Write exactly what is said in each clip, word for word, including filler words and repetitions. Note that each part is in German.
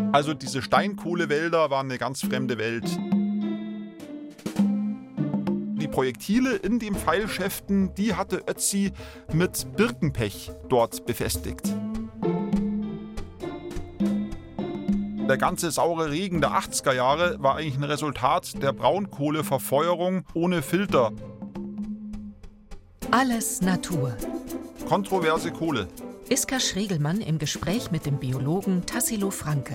Also diese Steinkohlewälder waren eine ganz fremde Welt. Die Projektile in den Pfeilschäften, die hatte Ötzi mit Birkenpech dort befestigt. Der ganze saure Regen der achtziger Jahre war eigentlich ein Resultat der Braunkohleverfeuerung ohne Filter. Alles Natur. Kontroverse Kohle. Iska Schregelmann im Gespräch mit dem Biologen Tassilo Franke.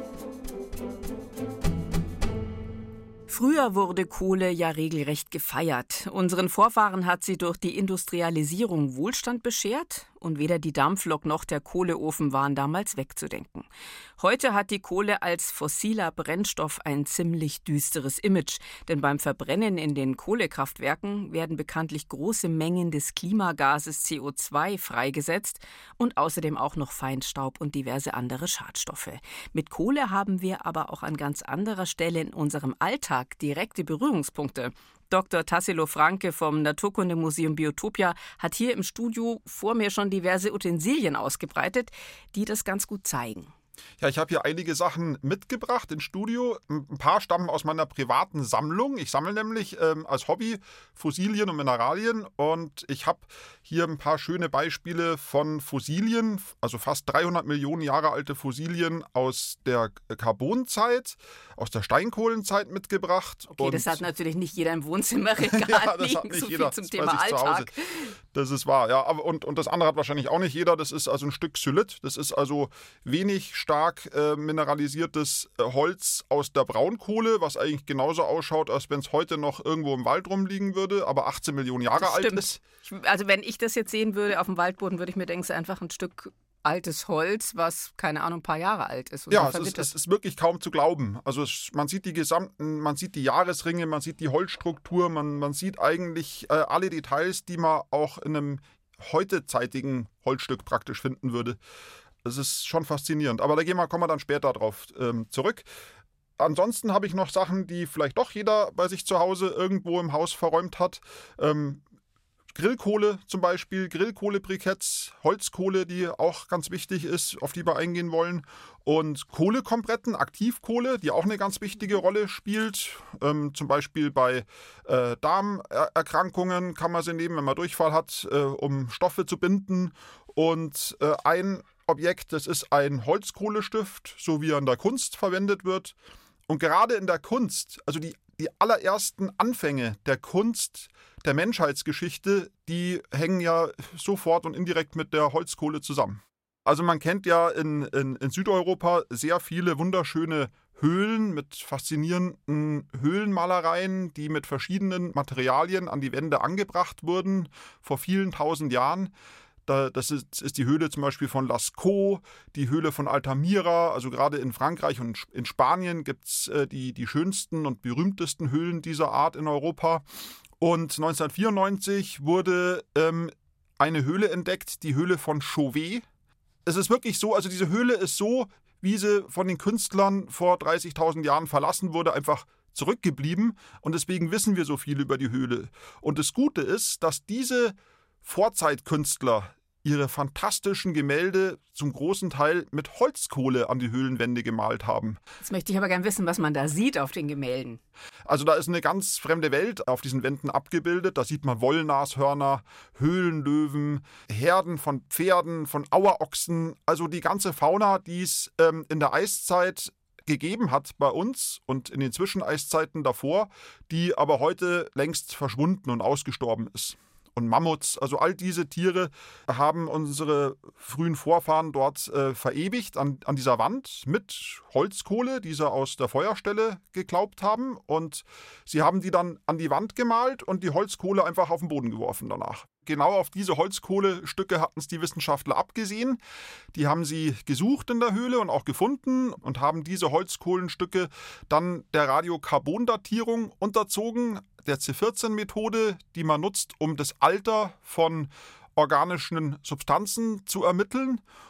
Früher wurde Kohle ja regelrecht gefeiert. Unseren Vorfahren hat sie durch die Industrialisierung Wohlstand beschert und weder die Dampflok noch der Kohleofen waren damals wegzudenken. Heute hat die Kohle als fossiler Brennstoff ein ziemlich düsteres Image, denn beim Verbrennen in den Kohlekraftwerken werden bekanntlich große Mengen des Klimagases C O zwei freigesetzt und außerdem auch noch Feinstaub und diverse andere Schadstoffe. Mit Kohle haben wir aber auch an ganz anderer Stelle in unserem Alltag direkte Berührungspunkte. Doktor Tassilo Franke vom Naturkundemuseum Biotopia hat hier im Studio vor mir schon diverse Utensilien ausgebreitet, die das ganz gut zeigen. Ja, ich habe hier einige Sachen mitgebracht ins Studio. Ein paar stammen aus meiner privaten Sammlung. Ich sammle nämlich ähm, als Hobby Fossilien und Mineralien und ich habe hier ein paar schöne Beispiele von Fossilien, also fast dreihundert Millionen Jahre alte Fossilien aus der Karbonzeit, aus der Steinkohlenzeit mitgebracht. Okay, und das hat natürlich nicht jeder im Wohnzimmerregal ja, das liegen, hat nicht so jeder. viel zum Das Thema weiß ich zu Hause. Alltag. Das ist wahr, ja. Aber und, und das andere hat wahrscheinlich auch nicht jeder. Das ist also ein Stück Xylit. Das ist also wenig stark äh, mineralisiertes äh, Holz aus der Braunkohle, was eigentlich genauso ausschaut, als wenn es heute noch irgendwo im Wald rumliegen würde, aber achtzehn Millionen Jahre Das alt stimmt. ist. Ich, also wenn ich das jetzt sehen würde auf dem Waldboden, würde ich mir denken, es ist einfach ein Stück altes Holz, was, keine Ahnung, ein paar Jahre alt ist. Und Ja, es ist, es ist wirklich kaum zu glauben. Also es, man sieht die gesamten, man sieht die Jahresringe, man sieht die Holzstruktur, man, man sieht eigentlich äh, alle Details, die man auch in einem heutezeitigen Holzstück praktisch finden würde. Das ist schon faszinierend. Aber da gehen wir, kommen wir dann später drauf ähm, zurück. Ansonsten habe ich noch Sachen, die vielleicht doch jeder bei sich zu Hause irgendwo im Haus verräumt hat. Ähm, Grillkohle zum Beispiel, Grillkohlebriketts, Holzkohle, die auch ganz wichtig ist, auf die wir eingehen wollen. Und Kohlekompretten, Aktivkohle, die auch eine ganz wichtige Rolle spielt. Ähm, zum Beispiel bei äh, Darmerkrankungen kann man sie nehmen, wenn man Durchfall hat, äh, um Stoffe zu binden. Und äh, ein Objekt, das ist ein Holzkohlestift, so wie er in der Kunst verwendet wird. Und gerade in der Kunst, also die, die allerersten Anfänge der Kunst, der Menschheitsgeschichte, die hängen ja sofort und indirekt mit der Holzkohle zusammen. Also man kennt ja in, in, in Südeuropa sehr viele wunderschöne Höhlen mit faszinierenden Höhlenmalereien, die mit verschiedenen Materialien an die Wände angebracht wurden vor vielen tausend Jahren. Das ist, ist die Höhle zum Beispiel von Lascaux, die Höhle von Altamira. Also gerade in Frankreich und in Spanien gibt es äh, die, die schönsten und berühmtesten Höhlen dieser Art in Europa. Und neunzehnhundertvierundneunzig wurde ähm, eine Höhle entdeckt, die Höhle von Chauvet. Es ist wirklich so, also diese Höhle ist so, wie sie von den Künstlern vor dreißigtausend Jahren verlassen wurde, einfach zurückgeblieben. Und deswegen wissen wir so viel über die Höhle. Und das Gute ist, dass diese Vorzeitkünstler ihre fantastischen Gemälde zum großen Teil mit Holzkohle an die Höhlenwände gemalt haben. Jetzt möchte ich aber gerne wissen, was man da sieht auf den Gemälden. Also da ist eine ganz fremde Welt auf diesen Wänden abgebildet. Da sieht man Wollnashörner, Höhlenlöwen, Herden von Pferden, von Auerochsen. Also die ganze Fauna, die es ähm, in der Eiszeit gegeben hat bei uns und in den Zwischeneiszeiten davor, die aber heute längst verschwunden und ausgestorben ist. Und Mammuts, also all diese Tiere haben unsere frühen Vorfahren dort äh, verewigt an, an dieser Wand mit Holzkohle, die sie aus der Feuerstelle geklaubt haben. Und sie haben die dann an die Wand gemalt und die Holzkohle einfach auf den Boden geworfen danach. Genau auf diese Holzkohlestücke hatten es die Wissenschaftler abgesehen. Die haben sie gesucht in der Höhle und auch gefunden und haben diese Holzkohlenstücke dann der Radiokarbondatierung unterzogen, der C vierzehn Methode, die man nutzt, um das Alter von organischen Substanzen zu ermitteln.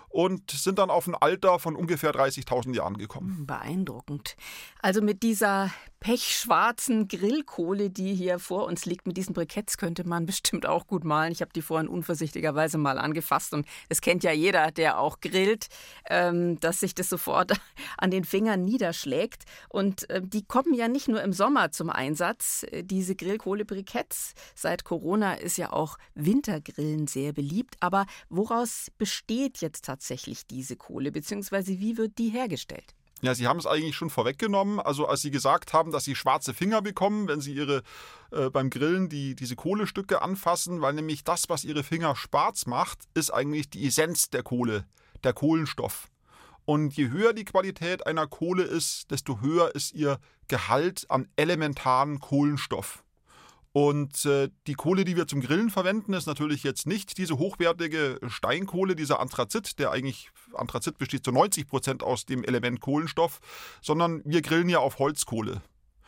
und sind dann auf ein Alter von ungefähr dreißigtausend Jahren gekommen. Beeindruckend. Also mit dieser pechschwarzen Grillkohle, die hier vor uns liegt, mit diesen Briketts könnte man bestimmt auch gut malen. Ich habe die vorhin unvorsichtigerweise mal angefasst und es kennt ja jeder, der auch grillt, ähm, dass sich das sofort an den Fingern niederschlägt. Und äh, die kommen ja nicht nur im Sommer zum Einsatz, äh, diese Grillkohle-Briketts. Seit Corona ist ja auch Wintergrillen sehr beliebt. Aber woraus besteht jetzt tatsächlich diese Kohle, beziehungsweise wie wird die hergestellt? Ja, Sie haben es eigentlich schon vorweggenommen. Also als Sie gesagt haben, dass Sie schwarze Finger bekommen, wenn Sie Ihre äh, beim Grillen die, diese Kohlestücke anfassen, weil nämlich das, was Ihre Finger schwarz macht, ist eigentlich die Essenz der Kohle, der Kohlenstoff. Und je höher die Qualität einer Kohle ist, desto höher ist ihr Gehalt an elementaren Kohlenstoff. Und äh, die Kohle, die wir zum Grillen verwenden, ist natürlich jetzt nicht diese hochwertige Steinkohle, dieser Anthrazit, der eigentlich, Anthrazit besteht zu neunzig Prozent aus dem Element Kohlenstoff, sondern wir grillen ja auf Holzkohle.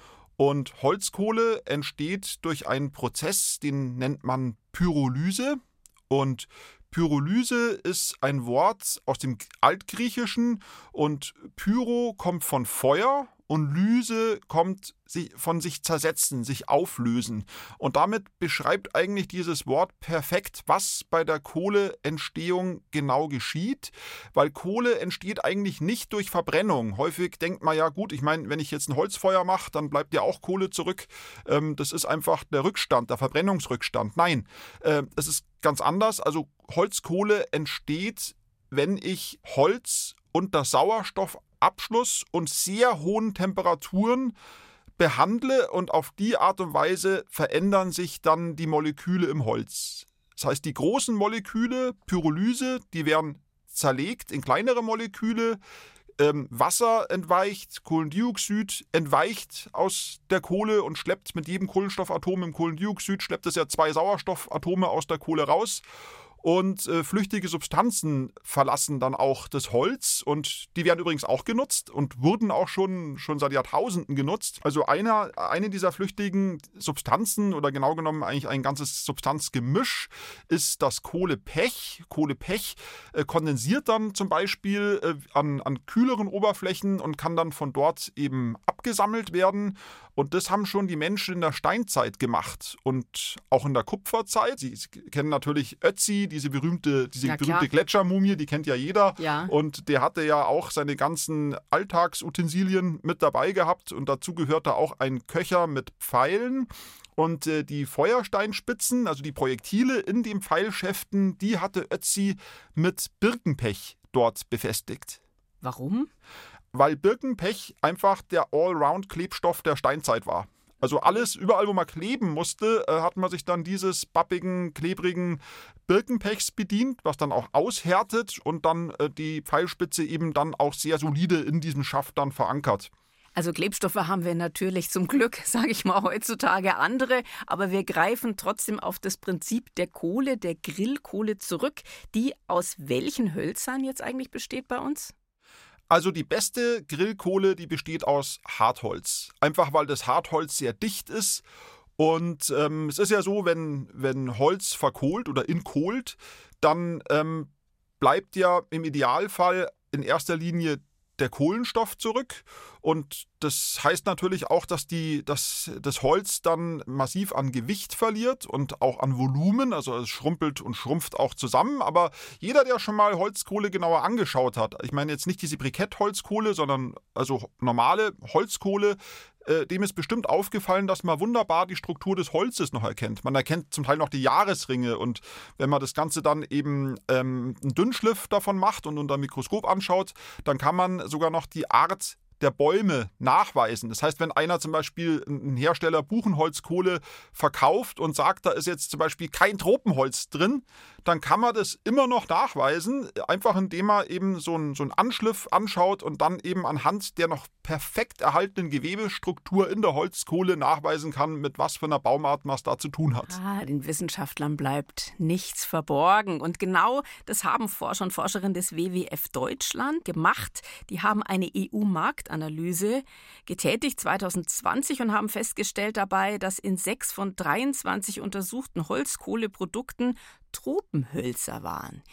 Und Holzkohle entsteht durch einen Prozess, den nennt man Pyrolyse. Und Pyrolyse ist ein Wort aus dem Altgriechischen und Pyro kommt von Feuer und Lyse kommt von sich zersetzen, sich auflösen. Und damit beschreibt eigentlich dieses Wort perfekt, was bei der Kohleentstehung genau geschieht, weil Kohle entsteht eigentlich nicht durch Verbrennung. Häufig denkt man ja, gut, ich meine, wenn ich jetzt ein Holzfeuer mache, dann bleibt ja auch Kohle zurück. Ähm, das ist einfach der Rückstand, der Verbrennungsrückstand. Nein, äh, es ist ganz anders. Also Holzkohle entsteht, wenn ich Holz unter Sauerstoffabschluss und sehr hohen Temperaturen behandle und auf die Art und Weise verändern sich dann die Moleküle im Holz. Das heißt, die großen Moleküle, Pyrolyse, die werden zerlegt in kleinere Moleküle, ähm, Wasser entweicht, Kohlendioxid entweicht aus der Kohle und schleppt mit jedem Kohlenstoffatom im Kohlendioxid, schleppt es ja zwei Sauerstoffatome aus der Kohle raus. Und äh, flüchtige Substanzen verlassen dann auch das Holz und die werden übrigens auch genutzt und wurden auch schon, schon seit Jahrtausenden genutzt. Also einer, eine dieser flüchtigen Substanzen oder genau genommen eigentlich ein ganzes Substanzgemisch ist das Kohlepech. Kohlepech äh, kondensiert dann zum Beispiel äh, an, an kühleren Oberflächen und kann dann von dort eben abgesammelt werden. Und das haben schon die Menschen in der Steinzeit gemacht und auch in der Kupferzeit. Sie kennen natürlich Ötzi, diese berühmte, diese ja, berühmte Gletschermumie, die kennt ja jeder. Ja. Und der hatte ja auch seine ganzen Alltagsutensilien mit dabei gehabt. Und dazu gehörte auch ein Köcher mit Pfeilen. Und äh, die Feuersteinspitzen, also die Projektile in den Pfeilschäften, die hatte Ötzi mit Birkenpech dort befestigt. Warum? Weil Birkenpech einfach der Allround-Klebstoff der Steinzeit war. Also alles, überall wo man kleben musste, äh, hat man sich dann dieses pappigen, klebrigen Birkenpechs bedient, was dann auch aushärtet und dann äh, die Pfeilspitze eben dann auch sehr solide in diesem Schaft dann verankert. Also Klebstoffe haben wir natürlich zum Glück, sage ich mal, heutzutage andere, aber wir greifen trotzdem auf das Prinzip der Kohle, der Grillkohle zurück, die aus welchen Hölzern jetzt eigentlich besteht bei uns? Also die beste Grillkohle, die besteht aus Hartholz. Einfach weil das Hartholz sehr dicht ist. Und ähm, es ist ja so, wenn, wenn Holz verkohlt oder inkohlt, dann ähm, bleibt ja im Idealfall in erster Linie der Kohlenstoff zurück. Und das heißt natürlich auch, dass, die, dass das Holz dann massiv an Gewicht verliert und auch an Volumen. Also es schrumpelt und schrumpft auch zusammen. Aber jeder, der schon mal Holzkohle genauer angeschaut hat, ich meine jetzt nicht diese Brikettholzkohle, sondern also normale Holzkohle, äh, dem ist bestimmt aufgefallen, dass man wunderbar die Struktur des Holzes noch erkennt. Man erkennt zum Teil noch die Jahresringe. Und wenn man das Ganze dann eben ähm, einen Dünnschliff davon macht und unter dem Mikroskop anschaut, dann kann man sogar noch die Art der Bäume nachweisen. Das heißt, wenn einer zum Beispiel, ein Hersteller Buchenholzkohle verkauft und sagt, da ist jetzt zum Beispiel kein Tropenholz drin, dann kann man das immer noch nachweisen, einfach indem man eben so einen, so einen Anschliff anschaut und dann eben anhand der noch perfekt erhaltenen Gewebestruktur in der Holzkohle nachweisen kann, mit was für einer Baumart man es da zu tun hat. Ah, den Wissenschaftlern bleibt nichts verborgen. Und genau das haben Forscher und Forscherinnen des W W F Deutschland gemacht. Die haben eine E U-Marktanalyse getätigt zwanzig zwanzig und haben festgestellt dabei, dass in sechs von dreiundzwanzig untersuchten Holzkohleprodukten Tropenhölzer waren.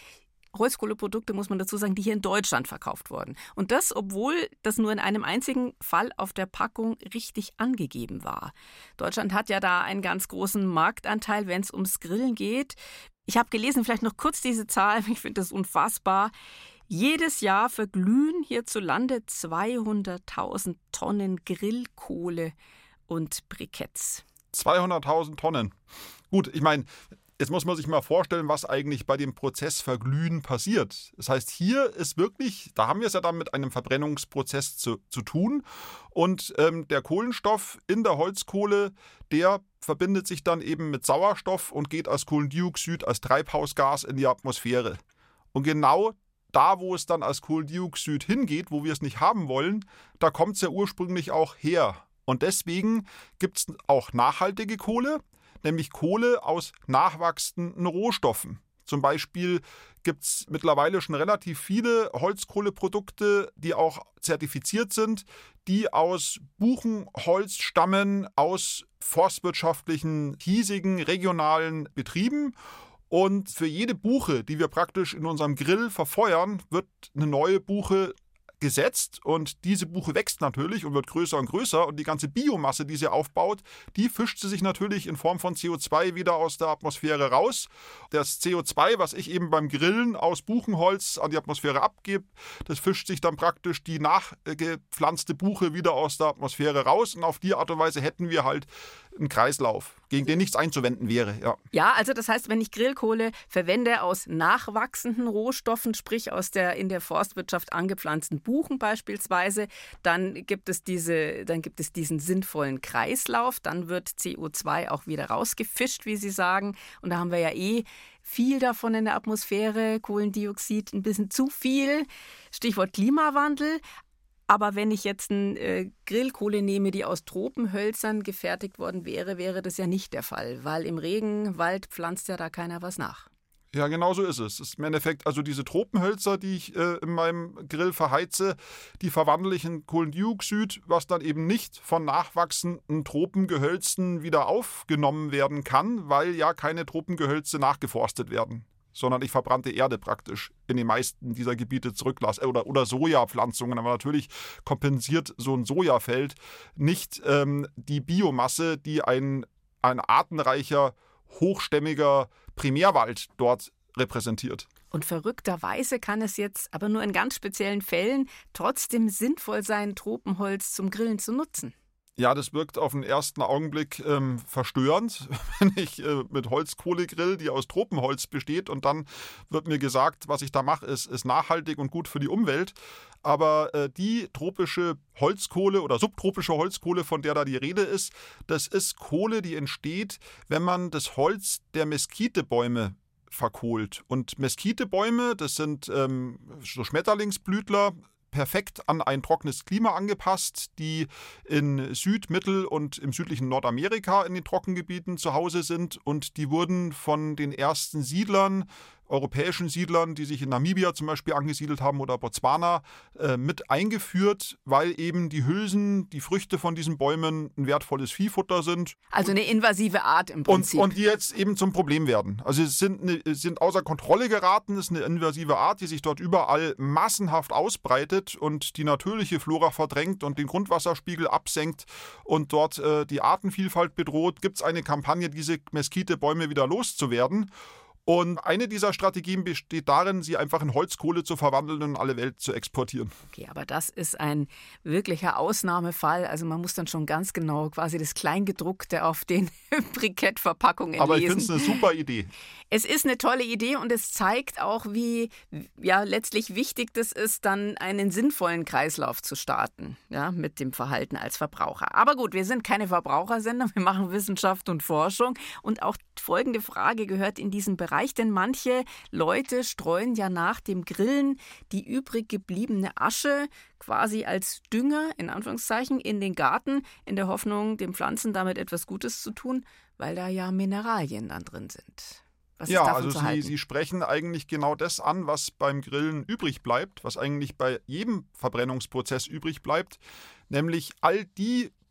Holzkohleprodukte, muss man dazu sagen, die hier in Deutschland verkauft wurden. Und das, obwohl das nur in einem einzigen Fall auf der Packung richtig angegeben war. Deutschland hat ja da einen ganz großen Marktanteil, wenn es ums Grillen geht. Ich habe gelesen, vielleicht noch kurz diese Zahl, ich finde das unfassbar. Jedes Jahr verglühen hierzulande zweihunderttausend Tonnen Grillkohle und Briketts. zweihunderttausend Tonnen. Gut, ich meine, jetzt muss man sich mal vorstellen, was eigentlich bei dem Prozess Verglühen passiert. Das heißt, hier ist wirklich, da haben wir es ja dann mit einem Verbrennungsprozess zu, zu tun. Und ähm, der Kohlenstoff in der Holzkohle, der verbindet sich dann eben mit Sauerstoff und geht als Kohlendioxid, als Treibhausgas in die Atmosphäre. Und genau da, wo es dann als Kohlendioxid hingeht, wo wir es nicht haben wollen, da kommt es ja ursprünglich auch her. Und deswegen gibt es auch nachhaltige Kohle, nämlich Kohle aus nachwachsenden Rohstoffen. Zum Beispiel gibt es mittlerweile schon relativ viele Holzkohleprodukte, die auch zertifiziert sind, die aus Buchenholz stammen, aus forstwirtschaftlichen, hiesigen, regionalen Betrieben. Und für jede Buche, die wir praktisch in unserem Grill verfeuern, wird eine neue Buche gesetzt und diese Buche wächst natürlich und wird größer und größer und die ganze Biomasse, die sie aufbaut, die fischt sie sich natürlich in Form von C O zwei wieder aus der Atmosphäre raus. Das C O zwei, was ich eben beim Grillen aus Buchenholz an die Atmosphäre abgebe, das fischt sich dann praktisch die nachgepflanzte Buche wieder aus der Atmosphäre raus und auf die Art und Weise hätten wir halt einen Kreislauf, gegen den nichts einzuwenden wäre. Ja. ja, also das heißt, wenn ich Grillkohle verwende aus nachwachsenden Rohstoffen, sprich aus der in der Forstwirtschaft angepflanzten Buchen beispielsweise, dann gibt es diese, dann gibt es diesen sinnvollen Kreislauf, dann wird C O zwei auch wieder rausgefischt, wie Sie sagen. Und da haben wir ja eh viel davon in der Atmosphäre, Kohlendioxid, ein bisschen zu viel. Stichwort Klimawandel. Aber wenn ich jetzt eine äh, Grillkohle nehme, die aus Tropenhölzern gefertigt worden wäre, wäre das ja nicht der Fall, weil im Regenwald pflanzt ja da keiner was nach. Ja, genau so ist es. Es ist im Endeffekt, also diese Tropenhölzer, die ich äh, in meinem Grill verheize, die verwandle ich in Kohlendioxid, was dann eben nicht von nachwachsenden Tropengehölzen wieder aufgenommen werden kann, weil ja keine Tropengehölze nachgeforstet werden, sondern ich verbrannte Erde praktisch in den meisten dieser Gebiete zurücklasse. Oder, oder Sojapflanzungen, aber natürlich kompensiert so ein Sojafeld nicht ähm, die Biomasse, die ein, ein artenreicher, hochstämmiger Primärwald dort repräsentiert. Und verrückterweise kann es jetzt aber nur in ganz speziellen Fällen trotzdem sinnvoll sein, Tropenholz zum Grillen zu nutzen. Ja, das wirkt auf den ersten Augenblick ähm, verstörend, wenn ich äh, mit Holzkohle grill, die aus Tropenholz besteht und dann wird mir gesagt, was ich da mache, ist, ist nachhaltig und gut für die Umwelt. Aber äh, die tropische Holzkohle oder subtropische Holzkohle, von der da die Rede ist, das ist Kohle, die entsteht, wenn man das Holz der Meskitebäume verkohlt. Und Meskitebäume, das sind ähm, so Schmetterlingsblütler, perfekt an ein trockenes Klima angepasst, die in Süd-, Mittel- und im südlichen Nordamerika in den Trockengebieten zu Hause sind. Und die wurden von den ersten Siedlern, europäischen Siedlern, die sich in Namibia zum Beispiel angesiedelt haben oder Botswana, äh, mit eingeführt, weil eben die Hülsen, die Früchte von diesen Bäumen ein wertvolles Viehfutter sind. Also eine invasive Art im Prinzip. Und, und die jetzt eben zum Problem werden. Also es sind, eine, sind außer Kontrolle geraten, es ist eine invasive Art, die sich dort überall massenhaft ausbreitet und die natürliche Flora verdrängt und den Grundwasserspiegel absenkt und dort äh, die Artenvielfalt bedroht. Gibt es eine Kampagne, diese Meskitebäume wieder loszuwerden. Und eine dieser Strategien besteht darin, sie einfach in Holzkohle zu verwandeln und in alle Welt zu exportieren. Okay, aber das ist ein wirklicher Ausnahmefall. Also man muss dann schon ganz genau quasi das Kleingedruckte auf den Brikettverpackungen lesen. Aber ich finde es eine super Idee. Es ist eine tolle Idee und es zeigt auch, wie ja, letztlich wichtig das ist, dann einen sinnvollen Kreislauf zu starten, ja, mit dem Verhalten als Verbraucher. Aber gut, wir sind keine Verbrauchersender, wir machen Wissenschaft und Forschung. Und auch folgende Frage gehört in diesen Bereich, denn manche Leute streuen ja nach dem Grillen die übrig gebliebene Asche quasi als Dünger, in Anführungszeichen, in den Garten, in der Hoffnung, den Pflanzen damit etwas Gutes zu tun, weil da ja Mineralien dann drin sind. Was ja, ist davon also zu Sie, halten? Sie sprechen eigentlich genau das an, was beim Grillen übrig bleibt, was eigentlich bei jedem Verbrennungsprozess übrig bleibt, nämlich all die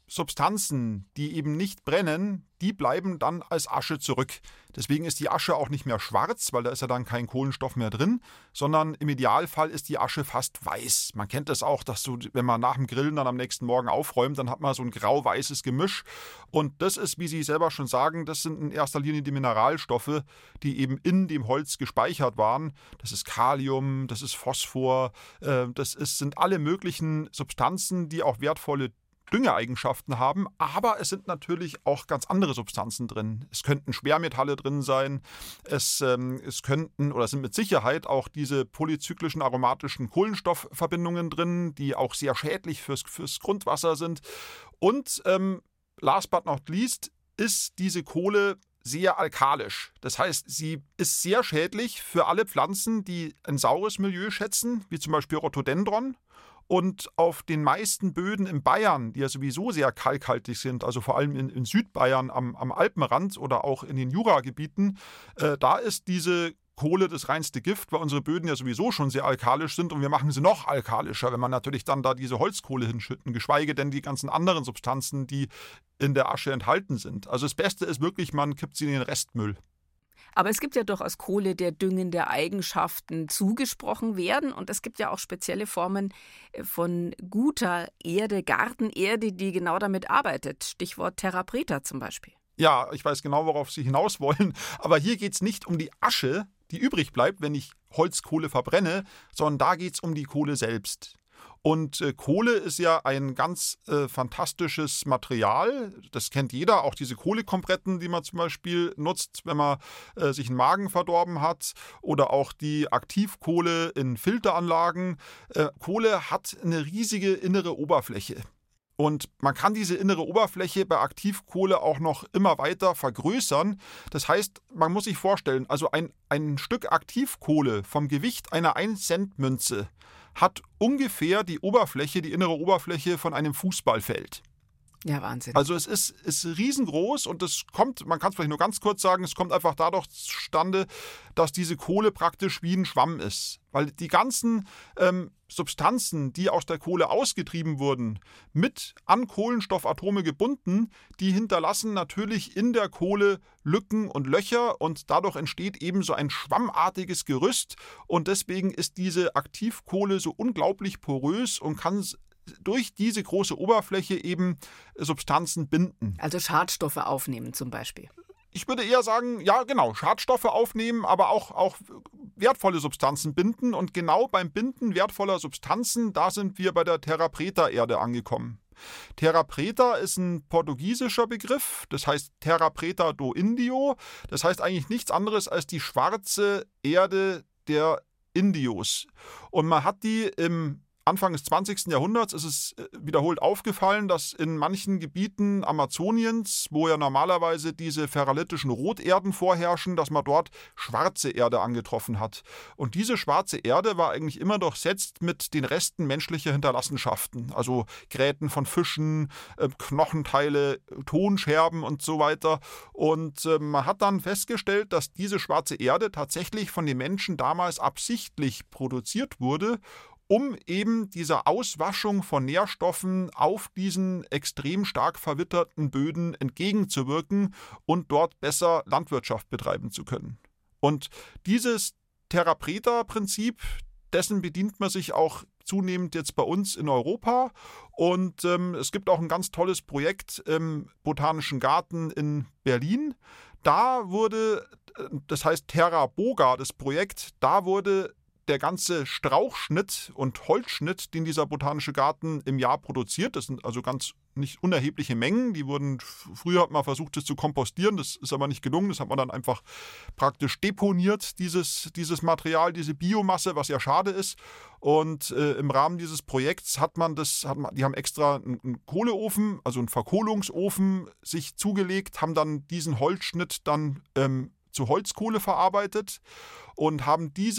Substanzen, die eben nicht brennen, die bleiben dann als Asche zurück. Deswegen ist die Asche auch nicht mehr schwarz, weil da ist ja dann kein Kohlenstoff mehr drin, sondern im Idealfall ist die Asche fast weiß. Man kennt das auch, dass du, wenn man nach dem Grillen dann am nächsten Morgen aufräumt, dann hat man so ein grau-weißes Gemisch. Und das ist, wie Sie selber schon sagen, das sind in erster Linie die Mineralstoffe, die eben in dem Holz gespeichert waren. Das ist Kalium, das ist Phosphor, äh, das ist, sind alle möglichen Substanzen, die auch wertvolle Düngeeigenschaften haben, aber es sind natürlich auch ganz andere Substanzen drin. Es könnten Schwermetalle drin sein, es, ähm, es könnten oder sind mit Sicherheit auch diese polyzyklischen aromatischen Kohlenstoffverbindungen drin, die auch sehr schädlich fürs, fürs Grundwasser sind. Und ähm, last but not least ist diese Kohle sehr alkalisch. Das heißt, sie ist sehr schädlich für alle Pflanzen, die ein saures Milieu schätzen, wie zum Beispiel Rhododendron. Und auf den meisten Böden in Bayern, die ja sowieso sehr kalkhaltig sind, also vor allem in, in Südbayern am, am Alpenrand oder auch in den Juragebieten, äh, da ist diese Kohle das reinste Gift, weil unsere Böden ja sowieso schon sehr alkalisch sind und wir machen sie noch alkalischer, wenn man natürlich dann da diese Holzkohle hinschütten, geschweige denn die ganzen anderen Substanzen, die in der Asche enthalten sind. Also das Beste ist wirklich, man kippt sie in den Restmüll. Aber es gibt ja durchaus Kohle, der düngende Eigenschaften zugesprochen werden. Und es gibt ja auch spezielle Formen von guter Erde, Gartenerde, die genau damit arbeitet. Stichwort Terra Preta zum Beispiel. Ja, ich weiß genau, worauf Sie hinaus wollen. Aber hier geht es nicht um die Asche, die übrig bleibt, wenn ich Holzkohle verbrenne, sondern da geht es um die Kohle selbst. Und äh, Kohle ist ja ein ganz äh, fantastisches Material. Das kennt jeder, auch diese Kohlekompretten, die man zum Beispiel nutzt, wenn man äh, sich einen Magen verdorben hat. Oder auch die Aktivkohle in Filteranlagen. Äh, Kohle hat eine riesige innere Oberfläche. Und man kann diese innere Oberfläche bei Aktivkohle auch noch immer weiter vergrößern. Das heißt, man muss sich vorstellen, also ein, ein Stück Aktivkohle vom Gewicht einer ein Cent Münze hat ungefähr die Oberfläche, die innere Oberfläche von einem Fußballfeld. Ja, Wahnsinn. Also es ist, ist riesengroß und es kommt, man kann es vielleicht nur ganz kurz sagen, es kommt einfach dadurch zustande, dass diese Kohle praktisch wie ein Schwamm ist. Weil die ganzen ähm, Substanzen, die aus der Kohle ausgetrieben wurden, mit an Kohlenstoffatome gebunden, die hinterlassen natürlich in der Kohle Lücken und Löcher und dadurch entsteht eben so ein schwammartiges Gerüst und deswegen ist diese Aktivkohle so unglaublich porös und kann durch diese große Oberfläche eben Substanzen binden. Also Schadstoffe aufnehmen zum Beispiel. Ich würde eher sagen, ja genau, Schadstoffe aufnehmen, aber auch, auch wertvolle Substanzen binden. Und genau beim Binden wertvoller Substanzen, da sind wir bei der Terra Preta-Erde angekommen. Terra Preta ist ein portugiesischer Begriff, das heißt Terra Preta do Indio. Das heißt eigentlich nichts anderes als die schwarze Erde der Indios. Und man hat die im Anfang des zwanzigsten Jahrhunderts ist es wiederholt aufgefallen, dass in manchen Gebieten Amazoniens, wo ja normalerweise diese ferralitischen Roterden vorherrschen, dass man dort schwarze Erde angetroffen hat. Und diese schwarze Erde war eigentlich immer durchsetzt mit den Resten menschlicher Hinterlassenschaften, also Gräten von Fischen, Knochenteile, Tonscherben und so weiter. Und man hat dann festgestellt, dass diese schwarze Erde tatsächlich von den Menschen damals absichtlich produziert wurde, um eben dieser Auswaschung von Nährstoffen auf diesen extrem stark verwitterten Böden entgegenzuwirken und dort besser Landwirtschaft betreiben zu können. Und dieses Terra Preta-Prinzip, dessen bedient man sich auch zunehmend jetzt bei uns in Europa. Und ähm, es gibt auch ein ganz tolles Projekt im Botanischen Garten in Berlin. Da wurde, das heißt Terra Boga, das Projekt, da wurde der ganze Strauchschnitt und Holzschnitt, den dieser botanische Garten im Jahr produziert, das sind also ganz nicht unerhebliche Mengen, die wurden, früher hat man versucht, das zu kompostieren, das ist aber nicht gelungen, das hat man dann einfach praktisch deponiert, dieses, dieses Material, diese Biomasse, was ja schade ist. Und äh, im Rahmen dieses Projekts hat man das, hat man, die haben extra einen, einen Kohleofen, also einen Verkohlungsofen sich zugelegt, haben dann diesen Holzschnitt dann ähm, zu Holzkohle verarbeitet und haben diese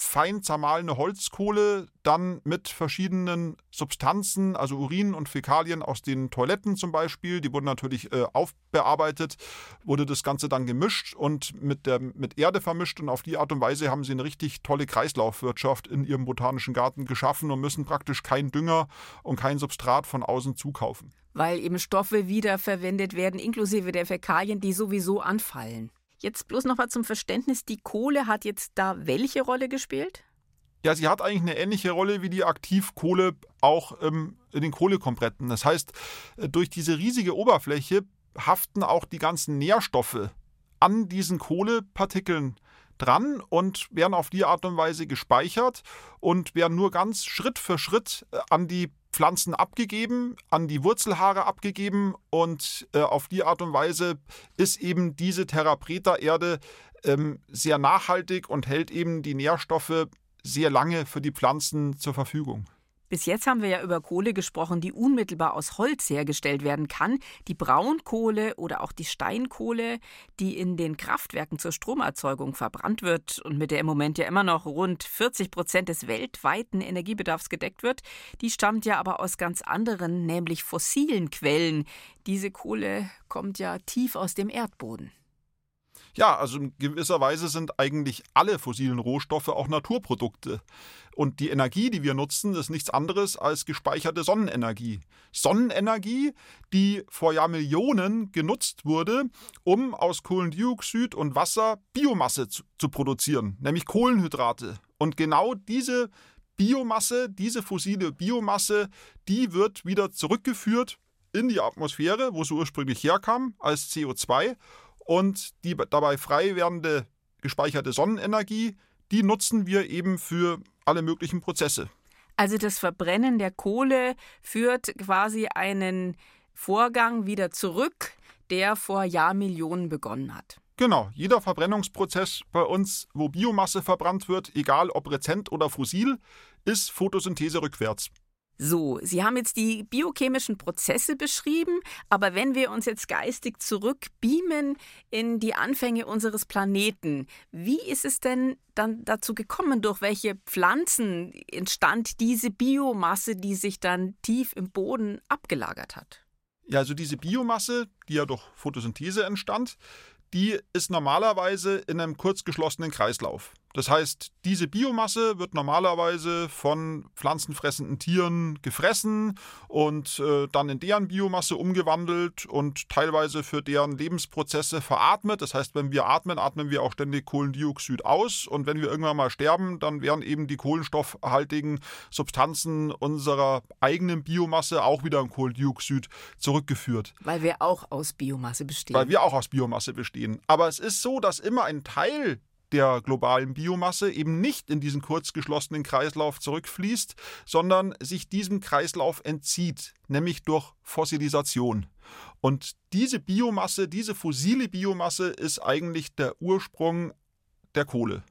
fein zermahlene Holzkohle, dann mit verschiedenen Substanzen, also Urin und Fäkalien aus den Toiletten zum Beispiel, die wurden natürlich äh, aufbearbeitet, wurde das Ganze dann gemischt und mit, der, mit Erde vermischt und auf die Art und Weise haben sie eine richtig tolle Kreislaufwirtschaft in ihrem botanischen Garten geschaffen und müssen praktisch keinen Dünger und kein Substrat von außen zukaufen. Weil eben Stoffe wiederverwendet werden, inklusive der Fäkalien, die sowieso anfallen. Jetzt bloß noch mal zum Verständnis, die Kohle hat jetzt da welche Rolle gespielt? Ja, sie hat eigentlich eine ähnliche Rolle wie die Aktivkohle auch ähm, in den Kohlekombretten. Das heißt, durch diese riesige Oberfläche haften auch die ganzen Nährstoffe an diesen Kohlepartikeln dran und werden auf die Art und Weise gespeichert und werden nur ganz Schritt für Schritt an die Pflanzen abgegeben, an die Wurzelhaare abgegeben und äh, auf die Art und Weise ist eben diese Terra Preta Erde ähm, sehr nachhaltig und hält eben die Nährstoffe sehr lange für die Pflanzen zur Verfügung. Bis jetzt haben wir ja über Kohle gesprochen, die unmittelbar aus Holz hergestellt werden kann. Die Braunkohle oder auch die Steinkohle, die in den Kraftwerken zur Stromerzeugung verbrannt wird und mit der im Moment ja immer noch rund vierzig Prozent des weltweiten Energiebedarfs gedeckt wird, die stammt ja aber aus ganz anderen, nämlich fossilen Quellen. Diese Kohle kommt ja tief aus dem Erdboden. Ja, also in gewisser Weise sind eigentlich alle fossilen Rohstoffe auch Naturprodukte. Und die Energie, die wir nutzen, ist nichts anderes als gespeicherte Sonnenenergie. Sonnenenergie, die vor Jahrmillionen genutzt wurde, um aus Kohlendioxid und Wasser Biomasse zu, zu produzieren, nämlich Kohlenhydrate. Und genau diese Biomasse, diese fossile Biomasse, die wird wieder zurückgeführt in die Atmosphäre, wo sie ursprünglich herkam, als C O zwei. Und die dabei frei werdende gespeicherte Sonnenenergie, die nutzen wir eben für alle möglichen Prozesse. Also das Verbrennen der Kohle führt quasi einen Vorgang wieder zurück, der vor Jahrmillionen begonnen hat. Genau, jeder Verbrennungsprozess bei uns, wo Biomasse verbrannt wird, egal ob rezent oder fossil, ist Photosynthese rückwärts. So, Sie haben jetzt die biochemischen Prozesse beschrieben, aber wenn wir uns jetzt geistig zurückbeamen in die Anfänge unseres Planeten, wie ist es denn dann dazu gekommen, durch welche Pflanzen entstand diese Biomasse, die sich dann tief im Boden abgelagert hat? Ja, also diese Biomasse, die ja durch Photosynthese entstand, die ist normalerweise in einem kurzgeschlossenen Kreislauf. Das heißt, diese Biomasse wird normalerweise von pflanzenfressenden Tieren gefressen und äh, dann in deren Biomasse umgewandelt und teilweise für deren Lebensprozesse veratmet. Das heißt, wenn wir atmen, atmen wir auch ständig Kohlendioxid aus und wenn wir irgendwann mal sterben, dann werden eben die kohlenstoffhaltigen Substanzen unserer eigenen Biomasse auch wieder in Kohlendioxid zurückgeführt. Weil wir auch aus Biomasse bestehen. Weil wir auch aus Biomasse bestehen. Aber es ist so, dass immer ein Teil der globalen Biomasse eben nicht in diesen kurzgeschlossenen Kreislauf zurückfließt, sondern sich diesem Kreislauf entzieht, nämlich durch Fossilisation. Und diese Biomasse, diese fossile Biomasse ist eigentlich der Ursprung der Kohle.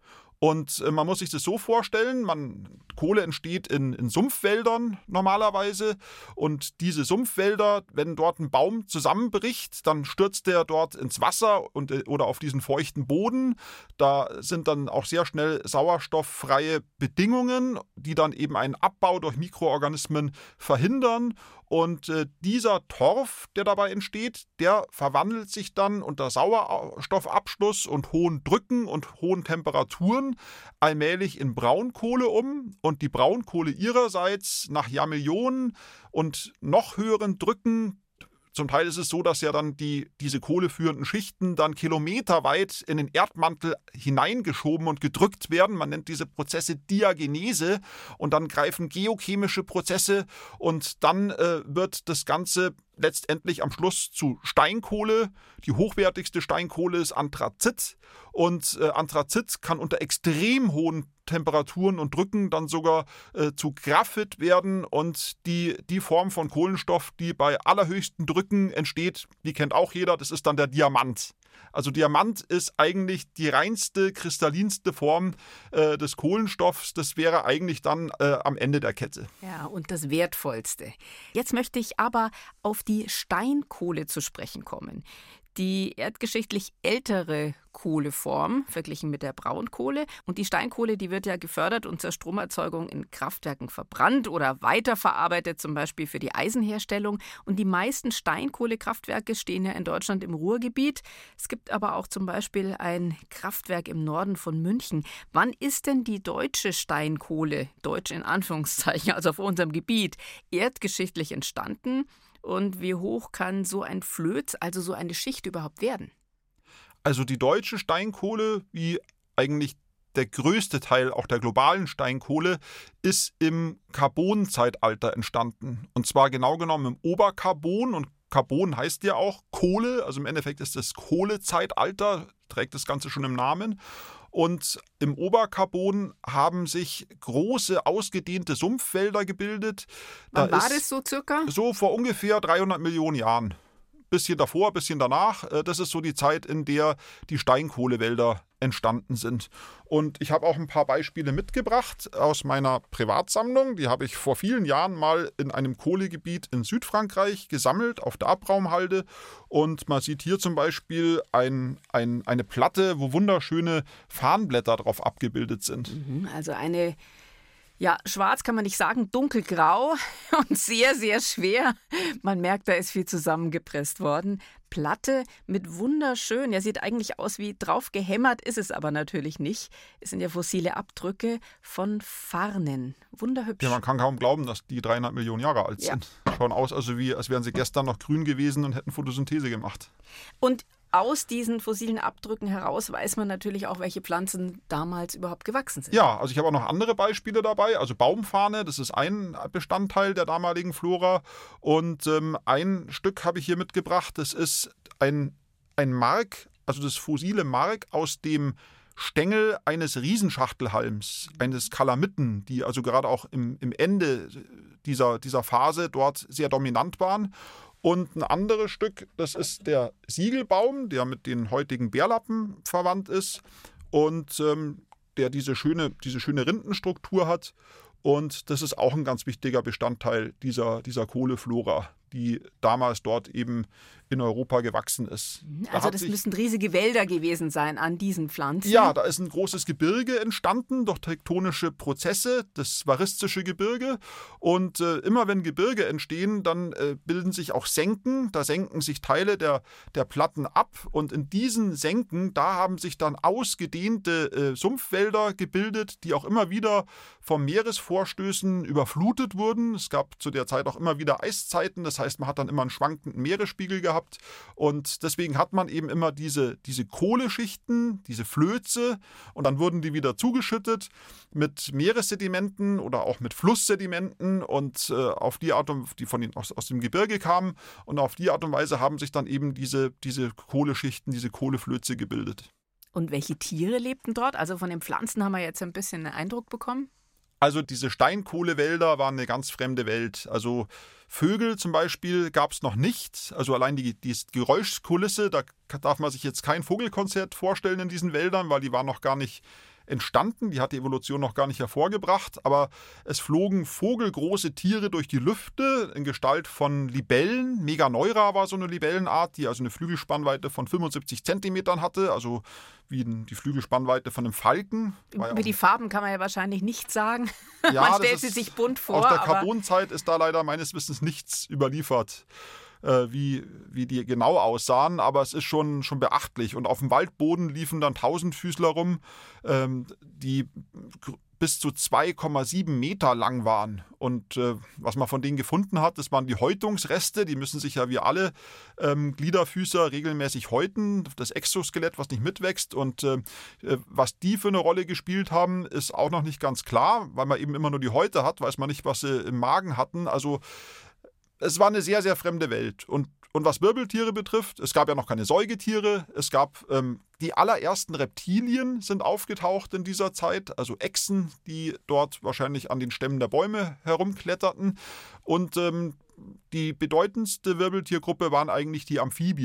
Und man muss sich das so vorstellen, man, Kohle entsteht in, in Sumpfwäldern normalerweise und diese Sumpfwälder, wenn dort ein Baum zusammenbricht, dann stürzt der dort ins Wasser und, oder auf diesen feuchten Boden. Da sind dann auch sehr schnell sauerstofffreie Bedingungen, die dann eben einen Abbau durch Mikroorganismen verhindern. Und äh, dieser Torf, der dabei entsteht, der verwandelt sich dann unter Sauerstoffabschluss und hohen Drücken und hohen Temperaturen allmählich in Braunkohle um. Und die Braunkohle ihrerseits nach Jahrmillionen und noch höheren Drücken, zum Teil ist es so, dass ja dann die, diese kohleführenden Schichten dann kilometerweit in den Erdmantel hineingeschoben und gedrückt werden. Man nennt diese Prozesse Diagenese und dann greifen geochemische Prozesse und dann äh, wird das Ganze letztendlich am Schluss zu Steinkohle. Die hochwertigste Steinkohle ist Anthrazit und äh, Anthrazit kann unter extrem hohen Temperaturen und Drücken dann sogar äh, zu Graphit werden und die, die Form von Kohlenstoff, die bei allerhöchsten Drücken entsteht, die kennt auch jeder, das ist dann der Diamant. Also Diamant ist eigentlich die reinste, kristallinste Form äh, des Kohlenstoffs. Das wäre eigentlich dann äh, am Ende der Kette. Ja, und das Wertvollste. Jetzt möchte ich aber auf die Steinkohle zu sprechen kommen. die erdgeschichtlich ältere Kohleform, verglichen mit der Braunkohle. Und die Steinkohle, die wird ja gefördert und zur Stromerzeugung in Kraftwerken verbrannt oder weiterverarbeitet, zum Beispiel für die Eisenherstellung. Und die meisten Steinkohlekraftwerke stehen ja in Deutschland im Ruhrgebiet. Es gibt aber auch zum Beispiel ein Kraftwerk im Norden von München. Wann ist denn die deutsche Steinkohle, deutsch in Anführungszeichen, also auf unserem Gebiet, erdgeschichtlich entstanden? Und wie hoch kann so ein Flöz, also so eine Schicht überhaupt werden? Also die deutsche Steinkohle, wie eigentlich der größte Teil auch der globalen Steinkohle, ist im Karbonzeitalter entstanden. Und zwar genau genommen im Oberkarbon. Und Karbon heißt ja auch Kohle. Also im Endeffekt ist das Kohlezeitalter, trägt das Ganze schon im Namen. Und im Oberkarbon haben sich große, ausgedehnte Sumpfwälder gebildet. Wann da war das so circa? So vor ungefähr dreihundert Millionen Jahren. Bisschen davor, bisschen danach. Das ist so die Zeit, in der die Steinkohlewälder entstanden sind. Und ich habe auch ein paar Beispiele mitgebracht aus meiner Privatsammlung. Die habe ich vor vielen Jahren mal in einem Kohlegebiet in Südfrankreich gesammelt, auf der Abraumhalde. Und man sieht hier zum Beispiel ein, ein, eine Platte, wo wunderschöne Farnblätter drauf abgebildet sind. Also eine... Ja, schwarz kann man nicht sagen, dunkelgrau und sehr, sehr schwer. Man merkt, da ist viel zusammengepresst worden. Platte mit wunderschön, ja, sieht eigentlich aus wie drauf gehämmert, ist es aber natürlich nicht. Es sind ja fossile Abdrücke von Farnen. Wunderhübsch. Ja, man kann kaum glauben, dass die dreihundert Millionen Jahre alt sind. Ja. Schauen aus, also wie, als wären sie gestern noch grün gewesen und hätten Photosynthese gemacht. Und aus diesen fossilen Abdrücken heraus weiß man natürlich auch, welche Pflanzen damals überhaupt gewachsen sind. Ja, also ich habe auch noch andere Beispiele dabei. Also Baumfarne, das ist ein Bestandteil der damaligen Flora. Und ähm, ein Stück habe ich hier mitgebracht. Das ist ein, ein Mark, also das fossile Mark aus dem Stängel eines Riesenschachtelhalms, eines Kalamitten, die also gerade auch im, im Ende dieser, dieser Phase dort sehr dominant waren. Und ein anderes Stück, das ist der Siegelbaum, der mit den heutigen Bärlappen verwandt ist und ähm, der diese schöne, diese schöne Rindenstruktur hat. Und das ist auch ein ganz wichtiger Bestandteil dieser, dieser Kohleflora, die damals dort eben in Europa gewachsen ist. Da also das sich, müssen riesige Wälder gewesen sein an diesen Pflanzen. Ja, da ist ein großes Gebirge entstanden durch tektonische Prozesse, das varistische Gebirge. Und äh, immer wenn Gebirge entstehen, dann äh, bilden sich auch Senken. Da senken sich Teile der, der Platten ab. Und in diesen Senken, da haben sich dann ausgedehnte äh, Sumpfwälder gebildet, die auch immer wieder vom Meeresvorstößen überflutet wurden. Es gab zu der Zeit auch immer wieder Eiszeiten. Das heißt, man hat dann immer einen schwankenden Meeresspiegel gehabt. Und deswegen hat man eben immer diese, diese Kohleschichten, diese Flöze, und dann wurden die wieder zugeschüttet mit Meeressedimenten oder auch mit Flusssedimenten und äh, auf die Art und die von den, aus, aus dem Gebirge kamen, und auf die Art und Weise haben sich dann eben diese, diese Kohleschichten, diese Kohleflöze gebildet. Und welche Tiere lebten dort? Also von den Pflanzen haben wir jetzt ein bisschen einen Eindruck bekommen. Also diese Steinkohlewälder waren eine ganz fremde Welt. Also Vögel zum Beispiel gab es noch nicht. Also allein die, die Geräuschkulisse, da darf man sich jetzt kein Vogelkonzert vorstellen in diesen Wäldern, weil die waren noch gar nicht entstanden. Die hat die Evolution noch gar nicht hervorgebracht. Aber es flogen vogelgroße Tiere durch die Lüfte in Gestalt von Libellen. Meganeura war so eine Libellenart, die also eine Flügelspannweite von fünfundsiebzig Zentimetern hatte. Also wie die Flügelspannweite von einem Falken. Über die Farben kann man ja wahrscheinlich nichts sagen. Ja, man stellt sie sich bunt vor. Aus der Karbonzeit ist da leider meines Wissens nichts überliefert, äh, wie, wie die genau aussahen. Aber es ist schon, schon beachtlich. Und auf dem Waldboden liefen dann Tausendfüßler rum, ähm, die bis zu zwei Komma sieben Meter lang waren. Und äh, was man von denen gefunden hat, das waren die Häutungsreste. Die müssen sich ja wie alle ähm, Gliederfüßer regelmäßig häuten. Das Exoskelett, was nicht mitwächst. Und äh, was die für eine Rolle gespielt haben, ist auch noch nicht ganz klar, weil man eben immer nur die Häute hat, weiß man nicht, was sie im Magen hatten. Also es war eine sehr, sehr fremde Welt. Und, und was Wirbeltiere betrifft, es gab ja noch keine Säugetiere. Es gab ähm, die allerersten Reptilien sind aufgetaucht in dieser Zeit, also Echsen, die dort wahrscheinlich an den Stämmen der Bäume herumkletterten. Und ähm, die bedeutendste Wirbeltiergruppe waren eigentlich die Amphibien,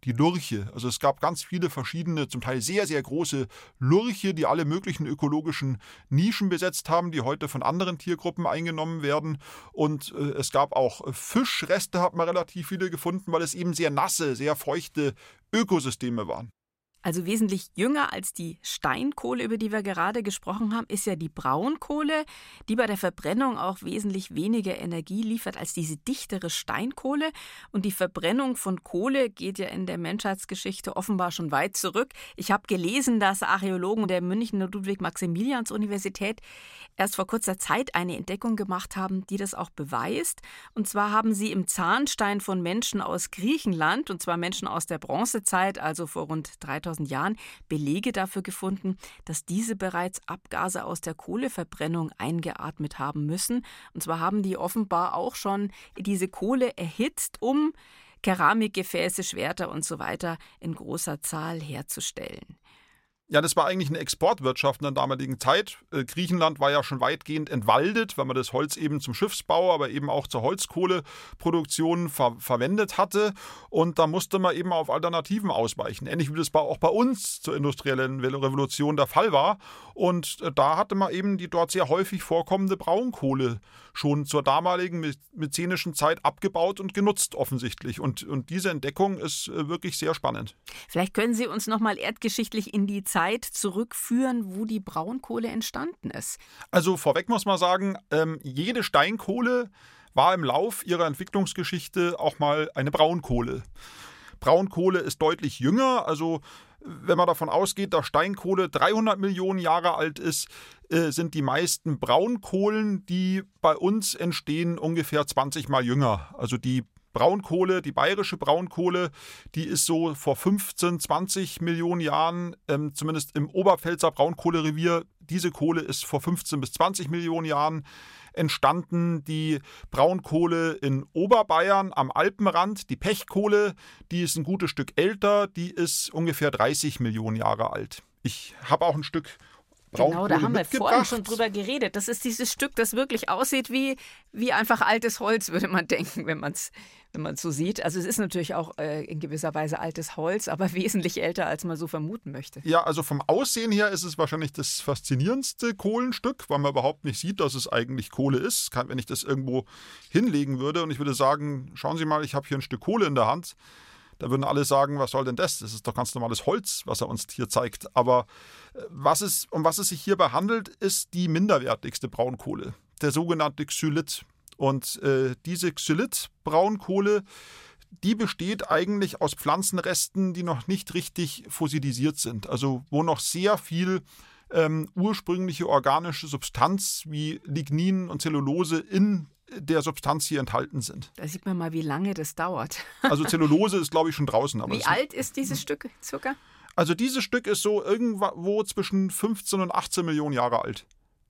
die Lurche. Also es gab ganz viele verschiedene, zum Teil sehr, sehr große Lurche, die alle möglichen ökologischen Nischen besetzt haben, die heute von anderen Tiergruppen eingenommen werden. Und äh, es gab auch Fischreste, hat man relativ viele gefunden, weil es eben sehr nasse, sehr feuchte Ökosysteme waren. Also wesentlich jünger als die Steinkohle, über die wir gerade gesprochen haben, ist ja die Braunkohle, die bei der Verbrennung auch wesentlich weniger Energie liefert als diese dichtere Steinkohle. Und die Verbrennung von Kohle geht ja in der Menschheitsgeschichte offenbar schon weit zurück. Ich habe gelesen, dass Archäologen der Münchner Ludwig-Maximilians-Universität erst vor kurzer Zeit eine Entdeckung gemacht haben, die das auch beweist. Und zwar haben sie im Zahnstein von Menschen aus Griechenland, und zwar Menschen aus der Bronzezeit, also vor rund dreitausend Jahren, Belege dafür gefunden, dass diese bereits Abgase aus der Kohleverbrennung eingeatmet haben müssen. Und zwar haben die offenbar auch schon diese Kohle erhitzt, um Keramikgefäße, Schwerter und so weiter in großer Zahl herzustellen. Ja, das war eigentlich eine Exportwirtschaft in der damaligen Zeit. Äh, Griechenland war ja schon weitgehend entwaldet, weil man das Holz eben zum Schiffsbau, aber eben auch zur Holzkohleproduktion ver- verwendet hatte. Und da musste man eben auf Alternativen ausweichen. Ähnlich wie das bei, auch bei uns zur industriellen Revolution der Fall war. Und äh, da hatte man eben die dort sehr häufig vorkommende Braunkohle schon zur damaligen myzenischen Zeit abgebaut und genutzt offensichtlich. Und, und diese Entdeckung ist äh, wirklich sehr spannend. Vielleicht können Sie uns noch mal erdgeschichtlich in die Zeit zurückführen, wo die Braunkohle entstanden ist. Also vorweg muss man sagen, ähm, jede Steinkohle war im Lauf ihrer Entwicklungsgeschichte auch mal eine Braunkohle. Braunkohle ist deutlich jünger, also wenn man davon ausgeht, dass Steinkohle dreihundert Millionen Jahre alt ist, äh, sind die meisten Braunkohlen, die bei uns entstehen, ungefähr zwanzig Mal jünger. Also die Braunkohle, die bayerische Braunkohle, die ist so vor fünfzehn, zwanzig Millionen Jahren, ähm, zumindest im Oberpfälzer Braunkohlerevier, diese Kohle ist vor fünfzehn bis zwanzig Millionen Jahren entstanden. Die Braunkohle in Oberbayern am Alpenrand, die Pechkohle, die ist ein gutes Stück älter, die ist ungefähr dreißig Millionen Jahre alt. Ich habe auch ein Stück Genau, da haben wir vorhin schon drüber geredet. Das ist dieses Stück, das wirklich aussieht wie, wie einfach altes Holz, würde man denken, wenn man es wenn man es so sieht. Also es ist natürlich auch äh, in gewisser Weise altes Holz, aber wesentlich älter, als man so vermuten möchte. Ja, also vom Aussehen her ist es wahrscheinlich das faszinierendste Kohlenstück, weil man überhaupt nicht sieht, dass es eigentlich Kohle ist. Wenn ich das irgendwo hinlegen würde und ich würde sagen, schauen Sie mal, ich habe hier ein Stück Kohle in der Hand, da würden alle sagen, was soll denn das? Das ist doch ganz normales Holz, was er uns hier zeigt. Aber was es, um was es sich hierbei handelt, ist die minderwertigste Braunkohle, der sogenannte Xylit. Und äh, diese Xylit-Braunkohle, die besteht eigentlich aus Pflanzenresten, die noch nicht richtig fossilisiert sind. Also wo noch sehr viel ähm, ursprüngliche organische Substanz wie Lignin und Zellulose in der Substanz hier enthalten sind. Da sieht man mal, wie lange das dauert. Also Zellulose ist, glaube ich, schon draußen. Aber wie alt ist dieses Stück circa? Also dieses Stück ist so irgendwo zwischen fünfzehn und achtzehn Millionen Jahre alt.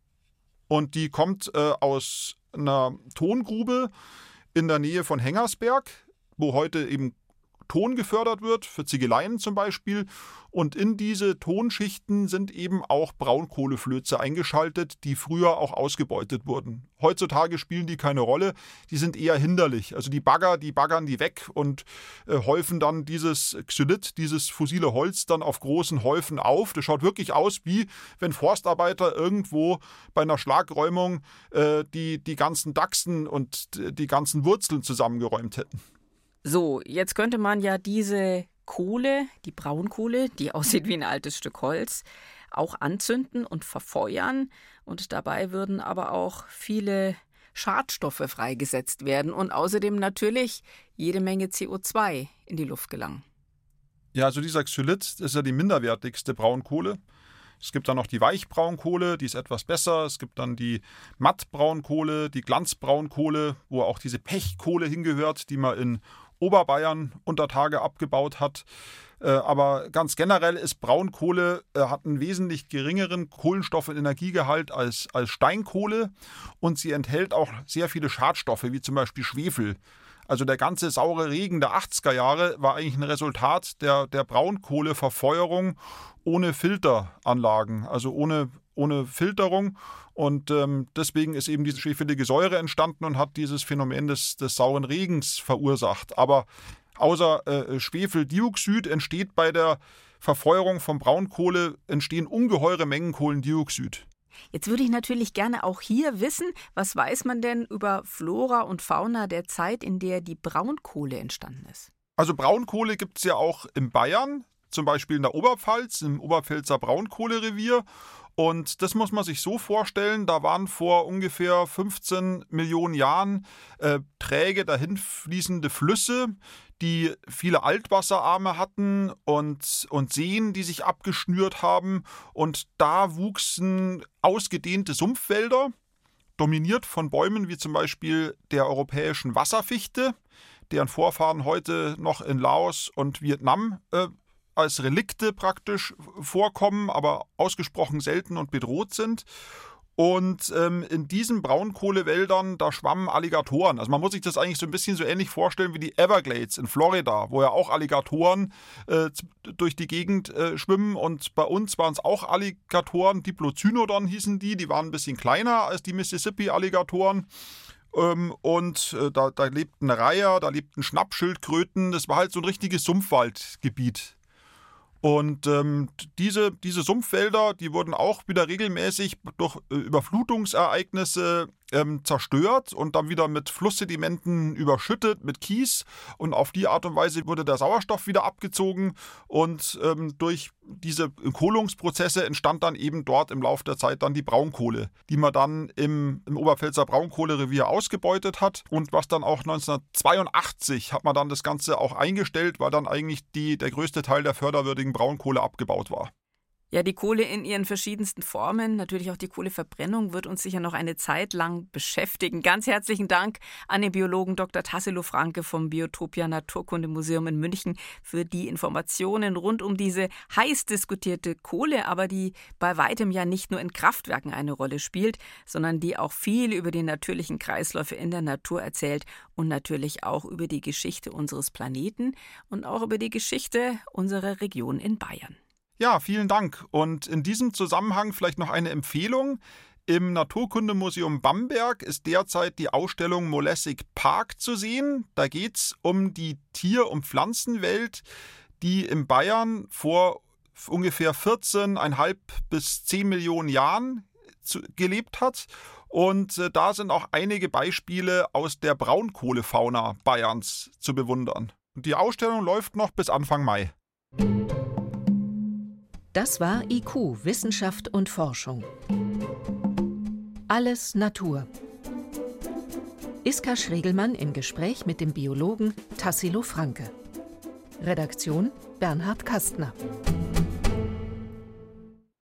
Und die kommt äh, aus einer Tongrube in der Nähe von Hengersberg, wo heute eben Ton gefördert wird, für Ziegeleien zum Beispiel. Und in diese Tonschichten sind eben auch Braunkohleflöze eingeschaltet, die früher auch ausgebeutet wurden. Heutzutage spielen die keine Rolle, die sind eher hinderlich. Also die Bagger, die baggern die weg und äh, häufen dann dieses Xylit, dieses fossile Holz dann auf großen Häufen auf. Das schaut wirklich aus, wie wenn Forstarbeiter irgendwo bei einer Schlagräumung äh, die, die ganzen Dachsen und die ganzen Wurzeln zusammengeräumt hätten. So, jetzt könnte man ja diese Kohle, die Braunkohle, die aussieht wie ein altes Stück Holz, auch anzünden und verfeuern. Und dabei würden aber auch viele Schadstoffe freigesetzt werden und außerdem natürlich jede Menge C O zwei in die Luft gelangen. Ja, also dieser Xylit ist ja die minderwertigste Braunkohle. Es gibt dann noch die Weichbraunkohle, die ist etwas besser. Es gibt dann die Mattbraunkohle, die Glanzbraunkohle, wo auch diese Pechkohle hingehört, die man in Oberbayern unter Tage abgebaut hat. Äh, aber ganz generell ist Braunkohle, äh, hat einen wesentlich geringeren Kohlenstoff- und Energiegehalt als, als Steinkohle und sie enthält auch sehr viele Schadstoffe, wie zum Beispiel Schwefel. Also der ganze saure Regen der achtziger Jahre war eigentlich ein Resultat der, der Braunkohleverfeuerung ohne Filteranlagen, also ohne, ohne Filterung. Und ähm, deswegen ist eben diese schwefelige Säure entstanden und hat dieses Phänomen des, des sauren Regens verursacht. Aber Außer äh, Schwefeldioxid entsteht bei der Verfeuerung von Braunkohle entstehen ungeheure Mengen Kohlendioxid. Jetzt würde ich natürlich gerne auch hier wissen, was weiß man denn über Flora und Fauna der Zeit, in der die Braunkohle entstanden ist? Also Braunkohle gibt es ja auch in Bayern, zum Beispiel in der Oberpfalz, im Oberpfälzer Braunkohlerevier. Und das muss man sich so vorstellen, da waren vor ungefähr fünfzehn Millionen Jahren äh, träge dahinfließende Flüsse, die viele Altwasserarme hatten und, und Seen, die sich abgeschnürt haben. Und da wuchsen ausgedehnte Sumpfwälder, dominiert von Bäumen wie zum Beispiel der europäischen Wasserfichte, deren Vorfahren heute noch in Laos und Vietnam äh, als Relikte praktisch vorkommen, aber ausgesprochen selten und bedroht sind. Und ähm, in diesen Braunkohlewäldern, da schwammen Alligatoren. Also man muss sich das eigentlich so ein bisschen so ähnlich vorstellen wie die Everglades in Florida, wo ja auch Alligatoren äh, durch die Gegend äh, schwimmen. Und bei uns waren es auch Alligatoren, Diplocynodon hießen die, die waren ein bisschen kleiner als die Mississippi-Alligatoren. Ähm, und äh, da, da lebten Reiher, da lebten Schnappschildkröten. Das war halt so ein richtiges Sumpfwaldgebiet. Und ähm, diese, diese Sumpfwälder, die wurden auch wieder regelmäßig durch äh, Überflutungsereignisse ähm, zerstört und dann wieder mit Flusssedimenten überschüttet, mit Kies. Und auf die Art und Weise wurde der Sauerstoff wieder abgezogen. Und ähm, durch diese Kohlungsprozesse entstand dann eben dort im Laufe der Zeit dann die Braunkohle, die man dann im, im Oberpfälzer Braunkohlerevier ausgebeutet hat. Und was dann auch neunzehnhundertzweiundachtzig hat man dann das Ganze auch eingestellt, weil dann eigentlich die, der größte Teil der förderwürdigen Braunkohle abgebaut war. Ja, die Kohle in ihren verschiedensten Formen, natürlich auch die Kohleverbrennung, wird uns sicher noch eine Zeit lang beschäftigen. Ganz herzlichen Dank an den Biologen Doktor Tassilo Franke vom Biotopia Naturkundemuseum in München für die Informationen rund um diese heiß diskutierte Kohle, aber die bei weitem ja nicht nur in Kraftwerken eine Rolle spielt, sondern die auch viel über die natürlichen Kreisläufe in der Natur erzählt und natürlich auch über die Geschichte unseres Planeten und auch über die Geschichte unserer Region in Bayern. Ja, vielen Dank. Und in diesem Zusammenhang vielleicht noch eine Empfehlung. Im Naturkundemuseum Bamberg ist derzeit die Ausstellung Molässig Park zu sehen. Da geht es um die Tier- und Pflanzenwelt, die in Bayern vor ungefähr vierzehn Komma fünf bis zehn Millionen Jahren zu, gelebt hat. Und äh, da sind auch einige Beispiele aus der Braunkohlefauna Bayerns zu bewundern. Und die Ausstellung läuft noch bis Anfang Mai. Das war I Q, Wissenschaft und Forschung. Alles Natur. Iska Schregelmann im Gespräch mit dem Biologen Tassilo Franke. Redaktion Bernhard Kastner.